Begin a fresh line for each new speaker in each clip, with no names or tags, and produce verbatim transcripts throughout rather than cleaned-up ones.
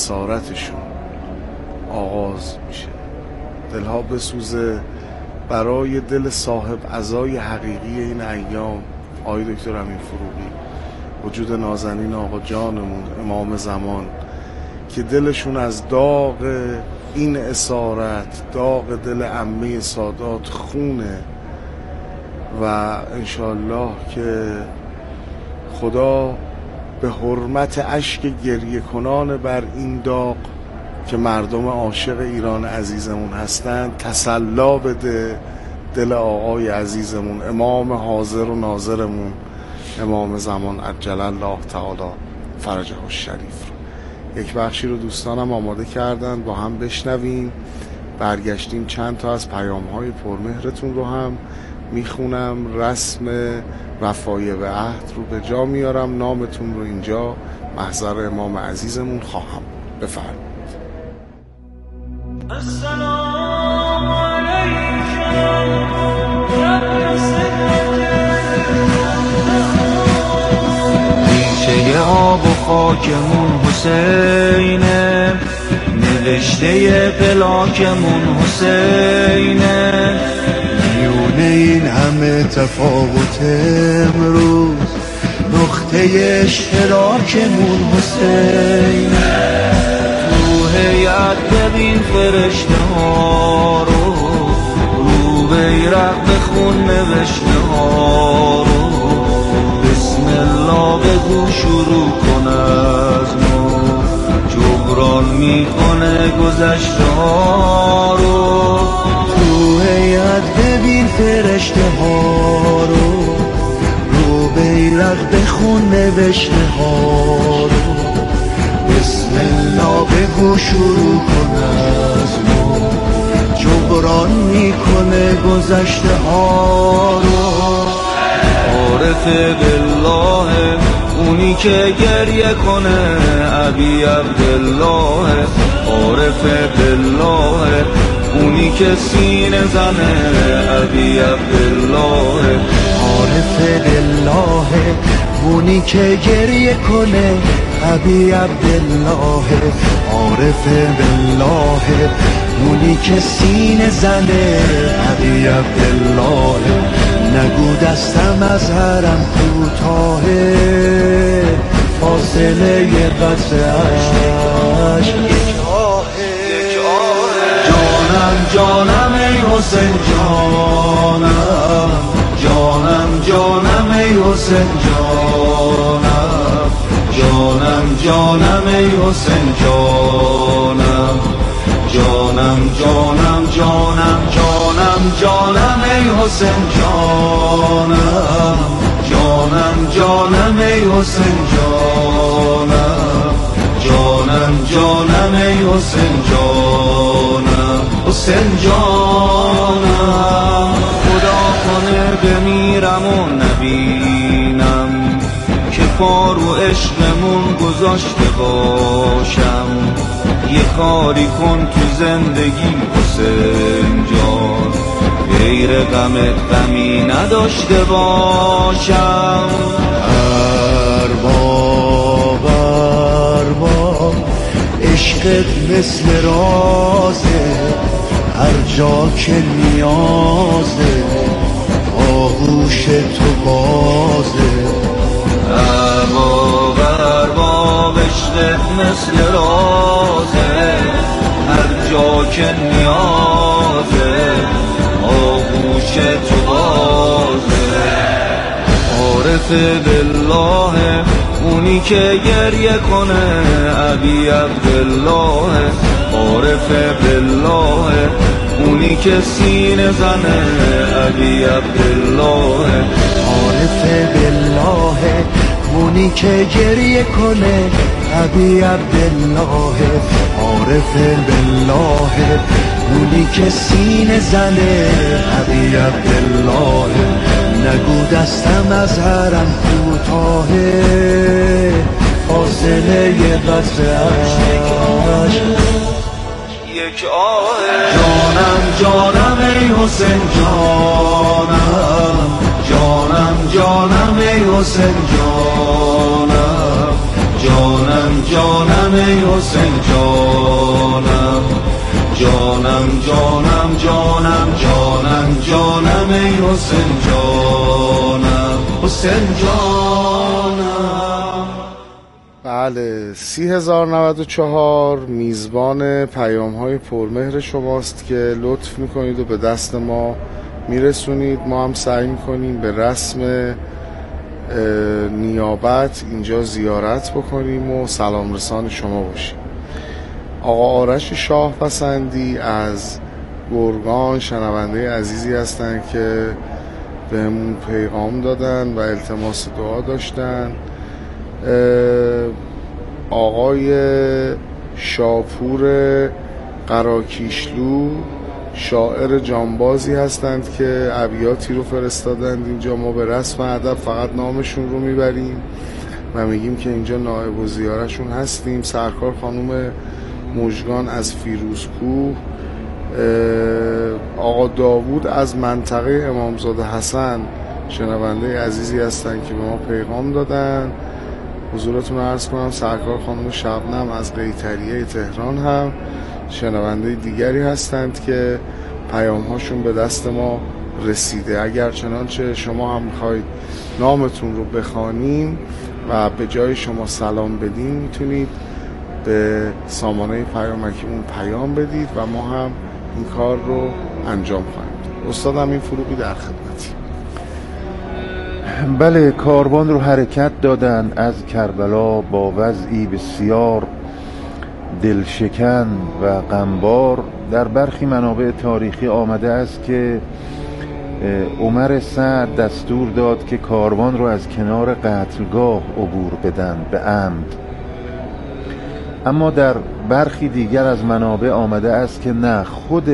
اسارتشون آغاز میشه. دلها بسوزه برای دل صاحب عزای حقیقی این ایام آقای دکتر امین فروغی، وجود نازنین آقا جانمون امام زمان، که دلشون از داغ این اسارت، داغ دل عمه سادات خونه و انشالله که خدا به حرمت اشک گریه کنان بر این داغ که مردم عاشق ایران عزیزمون هستند تسلا بده دل آقای عزیزمون، امام حاضر و ناظرمون، امام زمان عجل الله تعالی فرجه الشریف رو. یک بخشی رو دوستانم آماده کردن با هم بشنویم. برگشتیم چند تا از پیام‌های پرمهرتون رو هم میخونم، رسم وفای به عهد رو به جا میارم، نامتون رو اینجا محضر امام عزیزمون خواهم. بفرمایید.
السلام علیکم ریشه آب و خاکمون حسینه، نوشته پلاکمون حسینه،
میونه این همه تفاوت امروز نقطه اشتراکمون حسینه.
هیئت ببین فرشته ها رو، رو بیرق بخون نوشته ها رو، بسم الله بگو شروع کن از نو، جبران میکنه گذشته ها رو.
تو هیئت ببین فرشته ها رو، رو بیرق بخون نوشته ها رو، بسم الله بگو شروع کن از نو، جبران میکنه گذشته ها رو.
عارف بالله اونی که گریه کنه ابی عبدالله، عارف بالله اونی که سینه زنه ابی عبدالله،
عارف بالله اونی که گریه کنه ابی عبدالله، عارف بالله اونی که سینه زنه ابی عبدالله. نگو دستم از حرم کوتاهه، فاصله قطره عشق یک آهه.
جانم جانم ای حسین جانم، جانم جانم ای حسین جانم، جانم جانم ای حسین جانم، جانم جانم جانم جانم جانم ای حسین جانم، جانم جانم ای حسین جانم، جانم جانم ای حسین جانم، حسین جانم. خدا کنه بمیرم و نبینم که پارو عشقمون گذاشته باشم، یه کاری کن تو زندگی حسین جان، غیر غمت غمی نداشته باشم.
ارباب ارباب عشقت مثل رازه، هر جا که نیازه آغوش تو بازه.
ارباب ارباب عشقت مثل رازه، هر جا که نیازه آغوش تو بازه. عارف بالله اونی که گریه کنه ابی عبدالله، عارف بالله اونی که سینه زنه ابی عبدالله،
عارف بالله اونی که گریه کنه ابی عبدالله، عارف بالله اونی که سینه زنه ابی عبدالله. نگو دستم از حرم کوتاهه، فاصله قطره عشق
یک آه. جانم جانم ای حسین جانم، جانم جانم ای حسین جانم، جانم جانم ای حسین جانم جانم جانم جانم جانم جانم ای حسین جانم حسین جانم.
بله، سی هزار نود و چهار میزبان پیام های پرمهر شماست که لطف میکنید و به دست ما میرسونید. ما هم سعی میکنیم به رسم نیابت اینجا زیارت بکنیم و سلام رسان شما باشیم. آقا آرش شاه پسندی از گرگان شنونده عزیزی هستند که بهمون پیغام دادن و التماس دعا داشتن. آقای شاپور قراکیشلو شاعر جانبازی هستند که ابیاتی رو فرستادند اینجا. ما به رسم ادب فقط نامشون رو میبریم و میگیم که اینجا نائب و زیارشون هستیم. سرکار خانم مژگان از فیروزکوه، آقا داوود از منطقه امامزاده حسن شنونده عزیزی هستند که به ما پیغام دادن. حضورتون رو عرض کنم سرکار خانم شبنم از قیطریه تهران هم شنونده دیگری هستند که پیام هاشون به دست ما رسیده. اگر چنانچه شما هم میخواید نامتون رو بخوانیم و به جای شما سلام بدیم میتونید به سامانه پیامکیمون پیام بدید و ما هم این کار رو انجام خواهیم. استاد امین فروغی در خدمتی.
بله، کاروان رو حرکت دادن از کربلا با وضعی بسیار دلشکن و غمبار. در برخی منابع تاریخی آمده است که عمر سعد دستور داد که کاروان رو از کنار قتلگاه عبور بدن به عمد، اما در برخی دیگر از منابع آمده است که نه، خود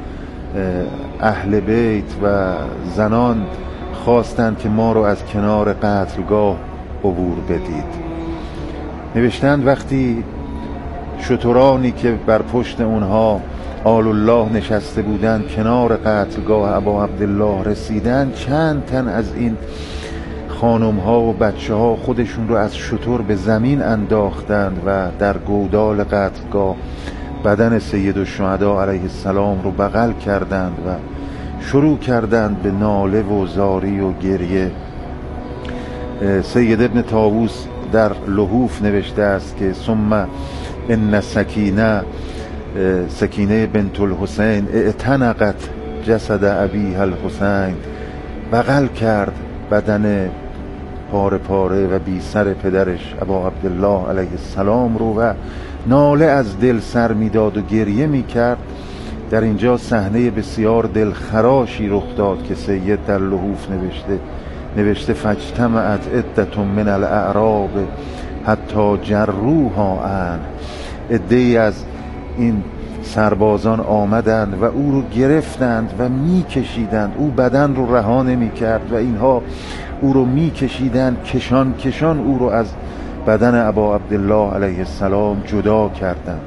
اهل بیت و زنان خواستند که ما رو از کنار قتلگاه عبور بدید. نوشتند وقتی شترانی که بر پشت اونها آل الله نشسته بودند کنار قتلگاه ابا عبدالله رسیدند، چند تن از این خانم ها و بچه ها خودشون رو از شتر به زمین انداختند و در گودال قتلگاه بدن سید الشهدا علیه السلام رو بغل کردند و شروع کردند به ناله و زاری و گریه. سید ابن طاووس در لحوف نوشته است که ثم ان سکینه سکینه بنت الحسین اعتنقت جسد ابیها الحسین، بغل کرد بدن پاره پاره و بی سر پدرش ابا عبدالله علیه السلام رو و ناله از دل سر میداد و گریه میکرد. در اینجا صحنه بسیار دلخراشی رخ داد که سید در لحوف نوشته نوشته فاجتمعت عدة من الاعراب حتی جروها عن، عده‌ای از این سربازان آمدند و او رو گرفتند و میکشیدند. او بدن رو رها نمی‌کرد و اینها او رو میکشیدند، کشان کشان او رو از بدن ابا عبدالله علیه السلام جدا کردند.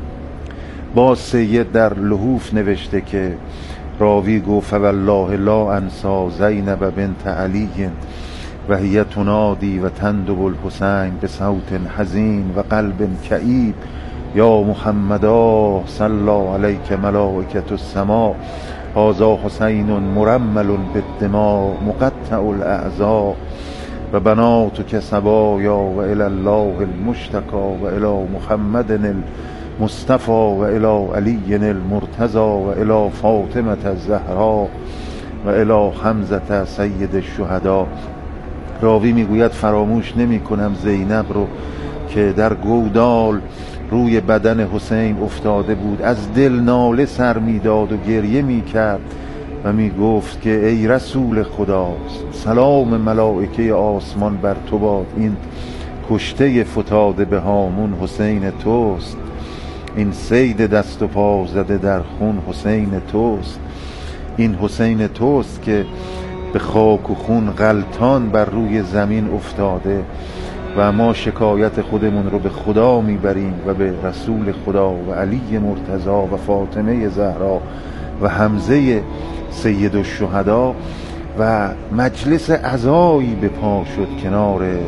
باز سید در لحوف نوشته که راوی گفت فوالله لا انسا زینب بنت علی و هی تنادی و تندب الحسین به صوت حزین و قلب کئیب یا محمدا صلی علیک ملائکة السماء هذا حسین مرمل بالدماء مقطع الاعضاء و بناتک سبایا و الی الله المشتکى و الی محمد المصطفى و الی علی المرتضى و الی فاطمة الزهراء و الی حمزة سید الشهداء. راوی میگوید فراموش نمی کنم زینب رو که در گودال روی بدن حسین افتاده بود، از دل ناله سر میداد و گریه میکرد و میگفت که ای رسول خدا، سلام ملائکه آسمان بر تو باد، این کشته فتاده به هامون حسین توست، این سید دست و پا زده در خون حسین توست، این حسین توست که به خاک و خون غلطان بر روی زمین افتاده و ما شکایت خودمون رو به خدا میبریم و به رسول خدا و علی مرتضی و فاطمه زهرا و حمزه سید الشهدا و مجلس عزایی به پا شد کنار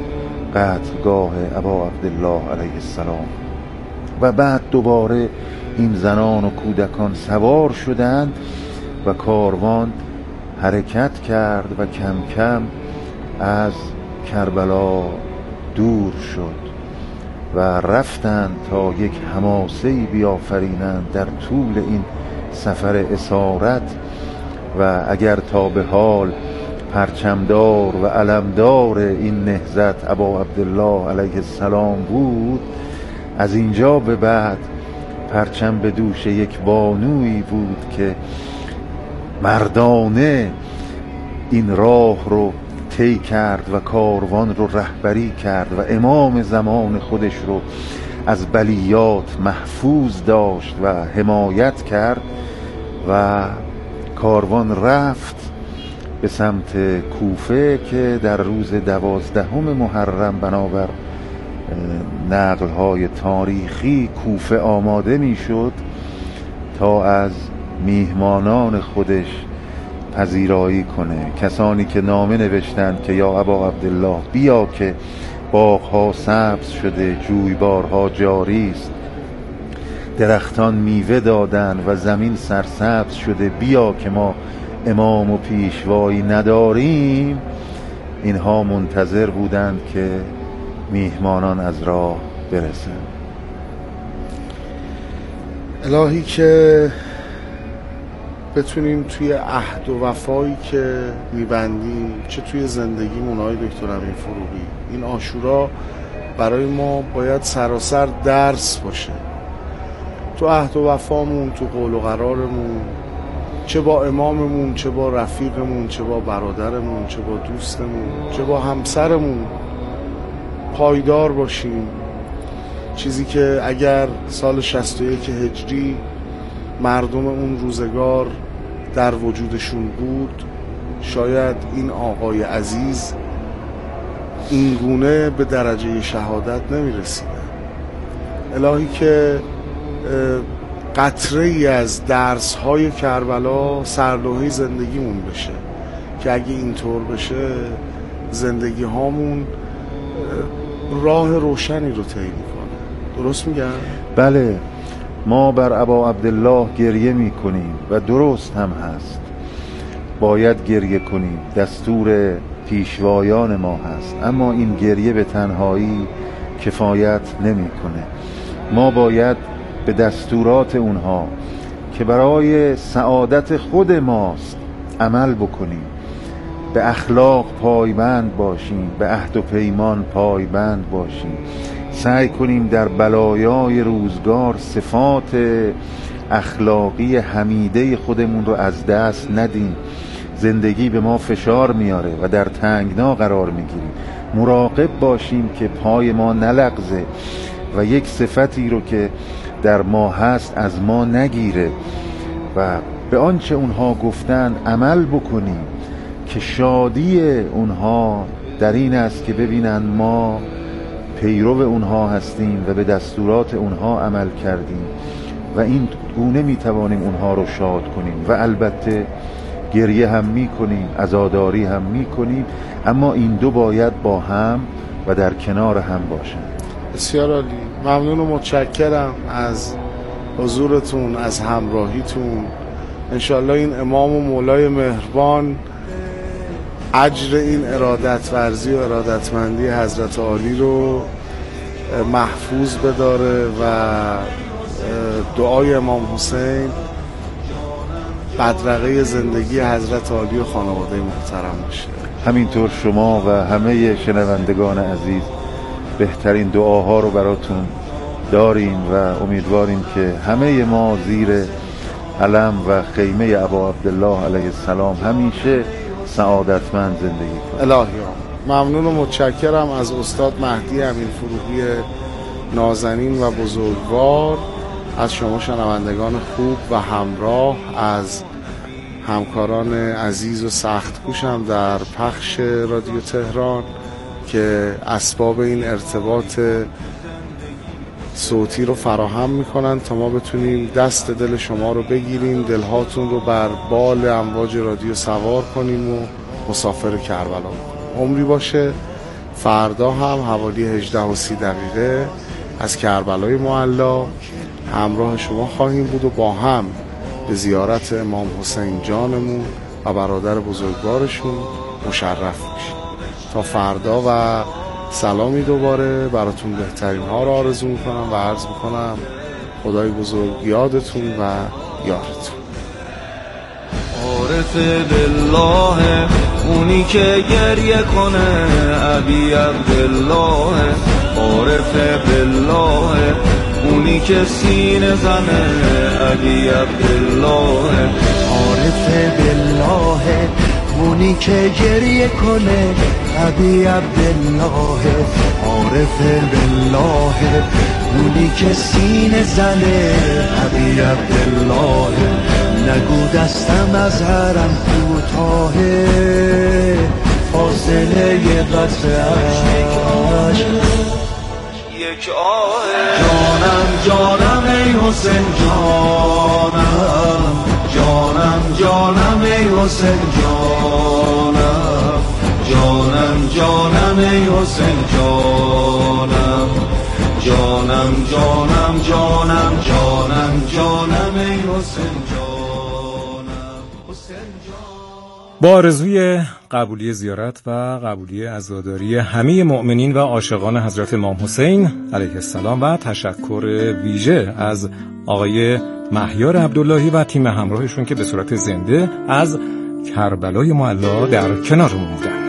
قتلگاه ابا عبدالله علیه السلام. و بعد دوباره این زنان و کودکان سوار شدند و کاروان حرکت کرد و کم کم از کربلا دور شد و رفتند تا یک حماسه‌ای بیافرینند در طول این سفر اسارت. و اگر تا به حال پرچمدار و علمدار این نهضت ابا عبدالله علیه السلام بود، از اینجا به بعد پرچم به دوش یک بانویی بود که مردانه این راه رو طی کرد و کاروان رو رهبری کرد و امام زمان خودش رو از بلیات محفوظ داشت و حمایت کرد و کاروان رفت به سمت کوفه که در روز دوازدهم محرم بنابر نقل‌های تاریخی کوفه آماده می‌شد تا از میهمانان خودش پذیرایی کنه. کسانی که نامه نوشتند که یا ابا عبدالله بیا که باغ‌ها سبز شده، جویبارها جاری است، درختان میوه دادن و زمین سرسبز شده، بیا که ما امام و پیشوایی نداریم، اینها منتظر بودند که میهمانان از راه برسن.
الهی که بتونیم توی عهد و وفایی که میبندیم، چه توی زندگیمون آقای دکتر امین فروغی، این عاشورا برای ما باید سراسر درس باشه. تو عهد و وفامون، تو قول و قرارمون، چه با اماممون، چه با رفیقمون، چه با برادرمون، چه با دوستمون، چه با همسرمون پایدار باشیم. چیزی که اگر سال شصت و یک هجری مردم اون روزگار در وجودشون بود، شاید این آقای عزیز این گونه به درجه شهادت نمی رسیدن. الهی که قطره ای از درس های کربلا سرلوحه زندگیمون بشه که اگه اینطور بشه زندگی هامون راه روشنی رو طی میکنه. درست میگم؟
بله، ما بر ابا عبدالله گریه میکنیم و درست هم هست، باید گریه کنیم، دستور پیشوایان ما هست، اما این گریه به تنهایی کفایت نمیکنه. ما باید به دستورات اونها که برای سعادت خود ماست عمل بکنیم، به اخلاق پایبند باشیم، به عهد و پیمان پایبند باشیم، سعی کنیم در بلایای روزگار صفات اخلاقی حمیده خودمون رو از دست ندیم. زندگی به ما فشار میاره و در تنگنا قرار میگیریم، مراقب باشیم که پای ما نلغزه و یک صفتی رو که در ما هست از ما نگیره و به آنچه اونها گفتند عمل بکنیم که شادی اونها در این است که ببینن ما پیرو اونها هستیم و به دستورات اونها عمل کردیم و این گونه میتوانیم اونها رو شاد کنیم و البته گریه هم میکنیم، عزاداری هم میکنیم، اما این دو باید با هم و در کنار هم باشن.
بسیار عالی، ممنون و متشکرم از حضورتون، از همراهیتون. انشالله این امام و مولای مهربان اجر این ارادت ورزی و ارادتمندی حضرت عالی رو محفوظ بداره و دعای امام حسین بدرقه زندگی حضرت عالی و خانواده محترم باشه.
همینطور شما و همه شنوندگان عزیز بهترین دعاها رو براتون داریم و امیدواریم که همه ما زیر علم و خیمه ابا عبدالله علیه السلام همیشه سعادتمند زندگی کنیم.
الهی ممنون و متشکرم از استاد مهدی امین فروغی نازنین و بزرگوار، از شما شنوندگان خوب و همراه، از همکاران عزیز و سخت کوشم در پخش رادیو تهران که اسباب این ارتباط صوتی رو فراهم میکنن تا ما بتونیم دست دل شما رو بگیریم، دلهاتون رو بر بال امواج رادیو سوار کنیم و مسافر کربلا کنیم. عمری باشه فردا هم حوالی هجده و سی دقیقه از کربلای معلی همراه شما خواهیم بود و با هم به زیارت امام حسین جانمون و برادر بزرگوارشون مشرف میشیم. تا فردا و سلامی دوباره براتون بهترین ها رو آرزو میکنم و عرض میکنم خدای بزرگ یادتون و یارتون.
عارف بالله اونی که گریه کنه ابی عبدالله، عارف بالله اونی که سینه زنه ابی عبدالله،
عارف بالله اونی که گریه کنه ابی عبدالله، عارف بالله اونی که سینه زنه ابی عبدالله، نگو دستم از حرم کوتاهه فاصله قطرش
یک آه. جانم جانم ای حسین جانم، جانم جانم ای حسین جانم، جانم جانم ای حسین جانم، جانم جانم جانم جانم جانم ای حسین جانم، حسین جانم.
با آرزوی قبولی زیارت و قبولی عزاداری همه مؤمنین و عاشقان حضرت امام حسین علیه السلام و تشکر ویژه از آقای مهیار عبداللهی و تیم همراهشون که به صورت زنده از کربلای معلی در کنارمون بودن.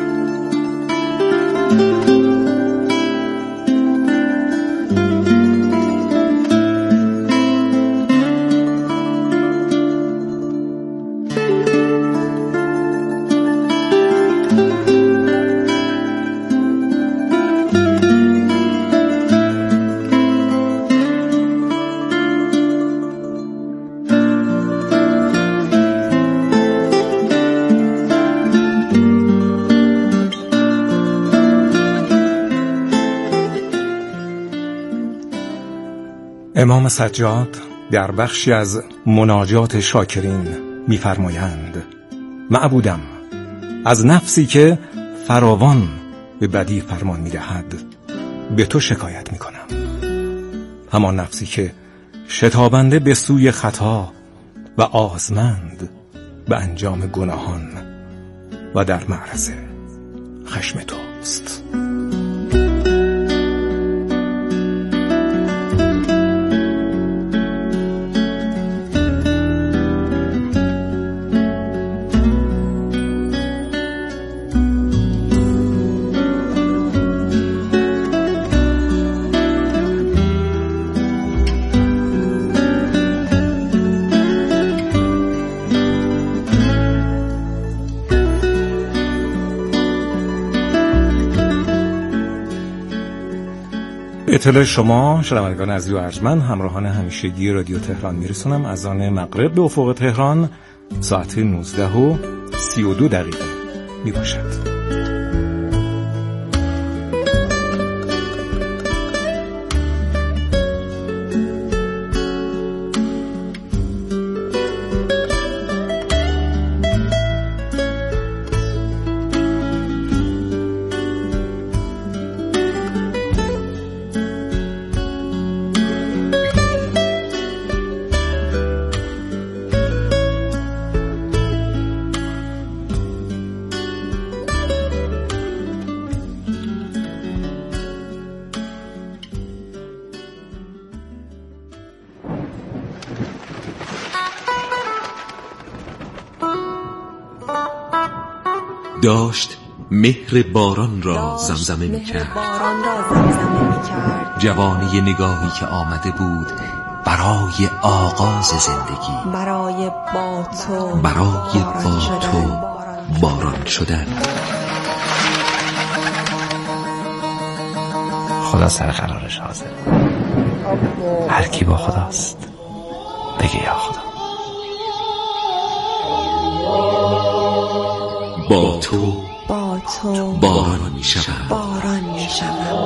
امام سجاد در بخشی از مناجات شاکرین می‌فرمایند: معبودم، از نفسی که فراوان به بدی فرمان می‌دهد به تو شکایت می‌کنم، همان نفسی که شتابنده به سوی خطا و آزمند به انجام گناهان و در معرض خشم توست. اطلاع شما شنوندگان عزیز و ارجمند همراهان همیشگی رادیو تهران میرسونم. از آن مغرب به افق تهران ساعت نوزده و سی و دو دقیقه می باشد.
داشت مهر باران را زمزمه می کرد، جوانی نگاهی که آمده بود برای آغاز زندگی،
برای با تو
برای با تو باران شدن.
خدا سر قرارش حاضر، هر کی با خداست بگه یا خدا.
با تو
با تو
باران می شود،
باران می شود.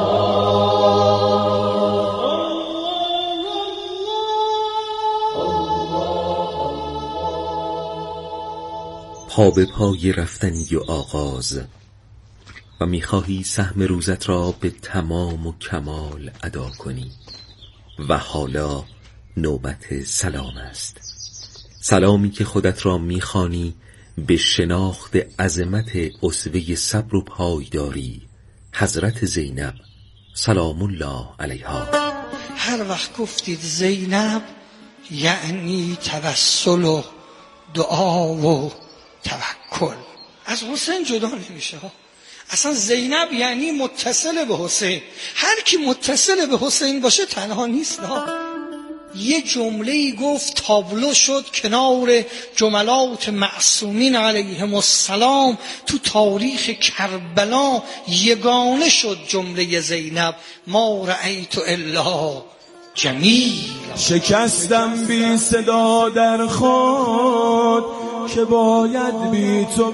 پا به پای رفتنی و آغاز و میخواهی سهم روزت را به تمام و کمال ادا کنی و حالا نوبت سلام است. سلامی که خودت را میخوانی به شناخت عظمت اسوه صبر و پایداری حضرت زینب سلام الله علیها.
هر وقت گفتید زینب یعنی توسل و دعا و توکل. از حسین جدا نمیشه ها. اصلا زینب یعنی متصل به حسین. هر کی متصل به حسین باشه تنها نیست ها. یه جمله‌ای گفت تابلو شد کنار جملات معصومین علیهم السلام تو تاریخ کربلا، یگانه شد جمله زینب ما رأیت الا جمیل.
شکستم بی صدا در خود که باید بی تو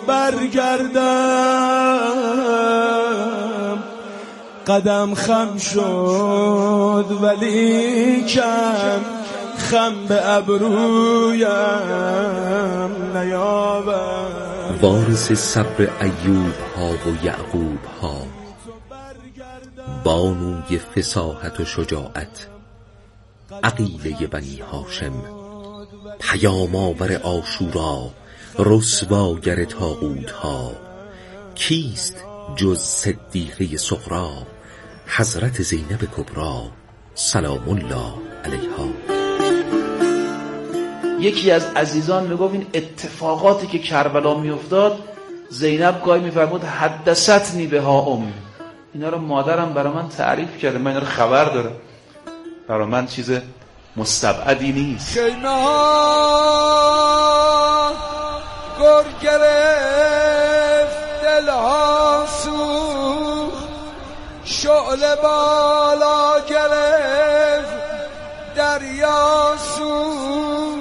برگردم، قدم خم شد ولی کم خم به ابرویم نیابم.
وارث صبر ایوب ها و یعقوب ها، بانوی فصاحت و شجاعت، عقیله بنی هاشم، پیام آور عاشورا، رسواگر طاغوت ها، کیست جز صدیقه صغرا حضرت زینب کبرا سلام الله علیها.
یکی از عزیزان میگفت این اتفاقاتی که کربلا میافتاد زینب گاهی میفرمود حدثتنی بها امی، اینا رو مادرم برای من تعریف کرده، من اینا رو خبر دارم، برای من چیز مستبعدی نیست.
خیمه ها گر گرفت دلها سوخت، شعله بالا گرفت دریا سوخت،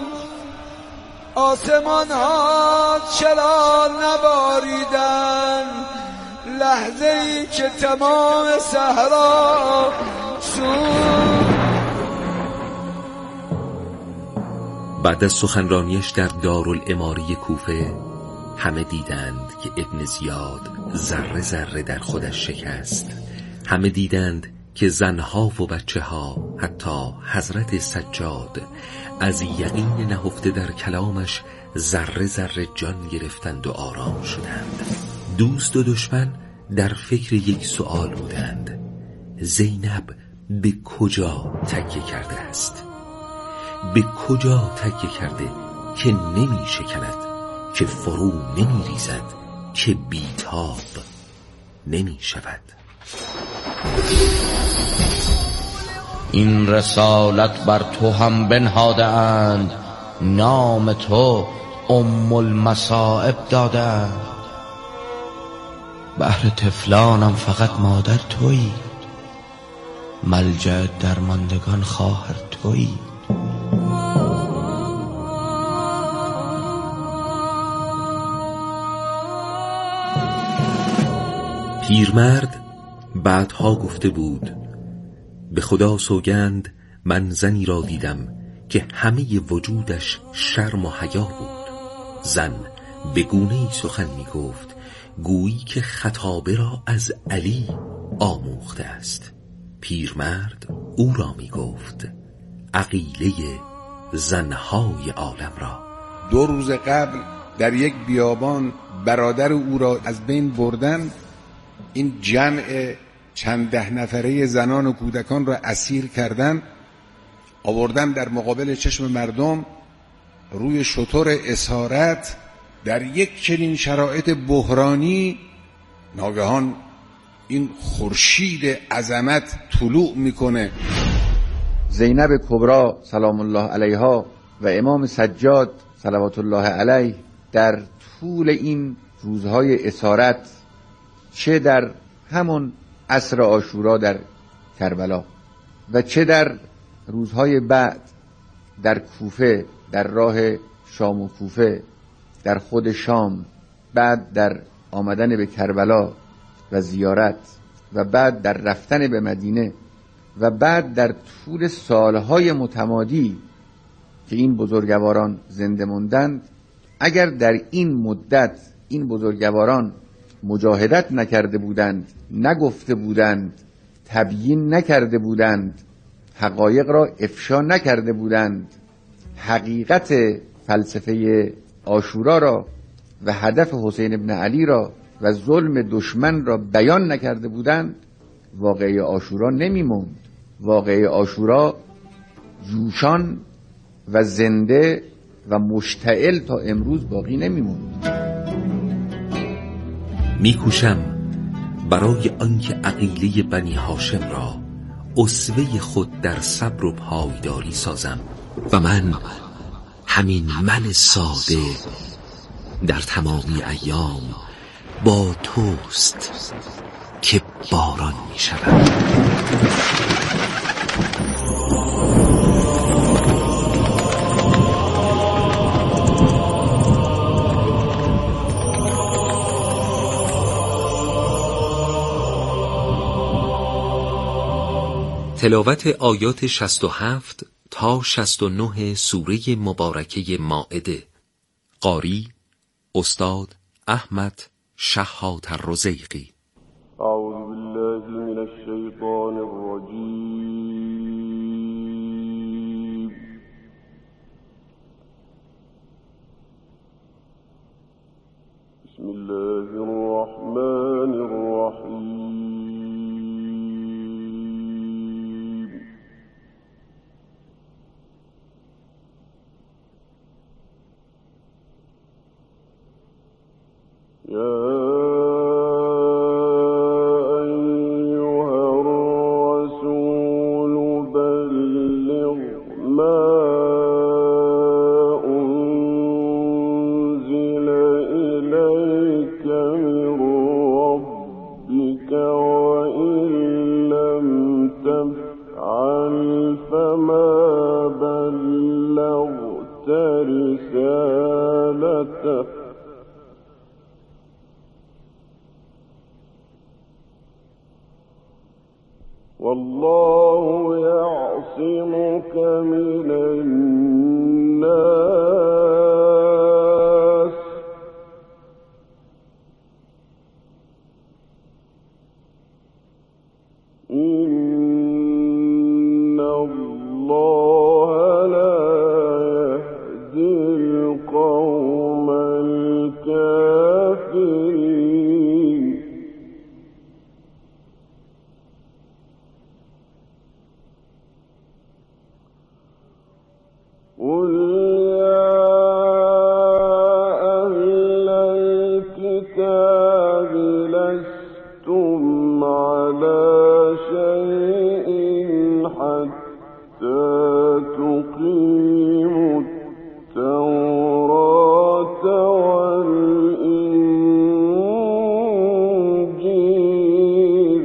آسمان ها چرا نباریدن لحظه ای که تمام صحرا سوخت.
بعد از سخنرانیش در دارالعماری کوفه همه دیدند که ابن زیاد ذره ذره در خودش شکست. همه دیدند که زنها و بچه ها، حتی حضرت سجاد، از یقین نهفته در کلامش ذره ذره جان گرفتند و آرام شدند. دوست و دشمن در فکر یک سؤال بودند: زینب به کجا تکیه کرده است؟ به کجا تکیه کرده که نمی شکند، که فرو نمی ریزد، که بیتاب نمی شود؟
این رسالت بر تو هم بنهاده اند، نام تو ام المصائب داده اند. بهر طفلانم فقط مادر تویی، ملجأ درماندگان خواهر تویی.
پیرمرد بعدها گفته بود: به خدا سوگند من زنی را دیدم که همه وجودش شرم و حیا بود. زن به گونه‌ای سخن می گفت گویی که خطابه را از علی آموخته است. پیرمرد او را می گفت عقیله زنهای عالم را.
دو روز قبل در یک بیابان برادر او را از بین بردن، این جمع چند ده نفره زنان و کودکان را اسیر کردن، آوردن در مقابل چشم مردم روی شتر اسارت. در یک چنین شرایط بحرانی ناگهان این خورشید عظمت طلوع میکنه.
زینب کبرا سلام الله علیها و امام سجاد صلوات الله علیه در طول این روزهای اسارت، چه در همون عصر عاشورا در کربلا و چه در روزهای بعد در کوفه، در راه شام و کوفه، در خود شام، بعد در آمدن به کربلا و زیارت و بعد در رفتن به مدینه و بعد در طول سالهای متمادی که این بزرگواران زنده موندند، اگر در این مدت این بزرگواران مجاهدت نکرده بودند، نگفته بودند، تبیین نکرده بودند، حقایق را افشا نکرده بودند، حقیقت فلسفه عاشورا را و هدف حسین ابن علی را و ظلم دشمن را بیان نکرده بودند، واقعه عاشورا نمی‌ماند. واقعه عاشورا جوشان و زنده و مشتعل تا امروز باقی نمی‌ماند.
میکوشم برای آنکه عقیله بنی هاشم را اسوه خود در صبر و پایداری سازم و من همین من ساده در تمامی ایام با توست که باران می شود. تلاوت آیات شصت و هفت تا شصت و نه سوره مبارکه مائده. قاری استاد احمد شحات الرزیقی.
اعوذ بالله من الشیطان الرجیم. بسم الله الرحمن الرحیم. والله يعصمك من الناس إن الله لا يهدي القوم الكافرين. قل يا أهل الكتاب لستم على شيء حتى تقيموا التوراة والإنجيل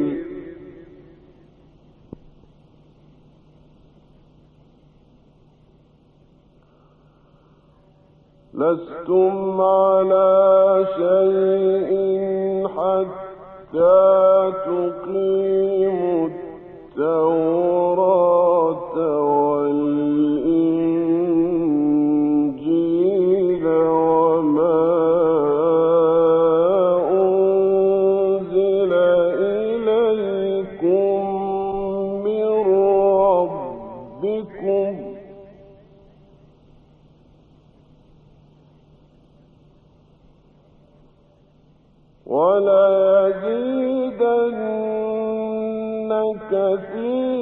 لستم على شيء حتى تقيموا التوراة والإنجيل وما أنزل إليكم من ربكم وليزيدن كثيرا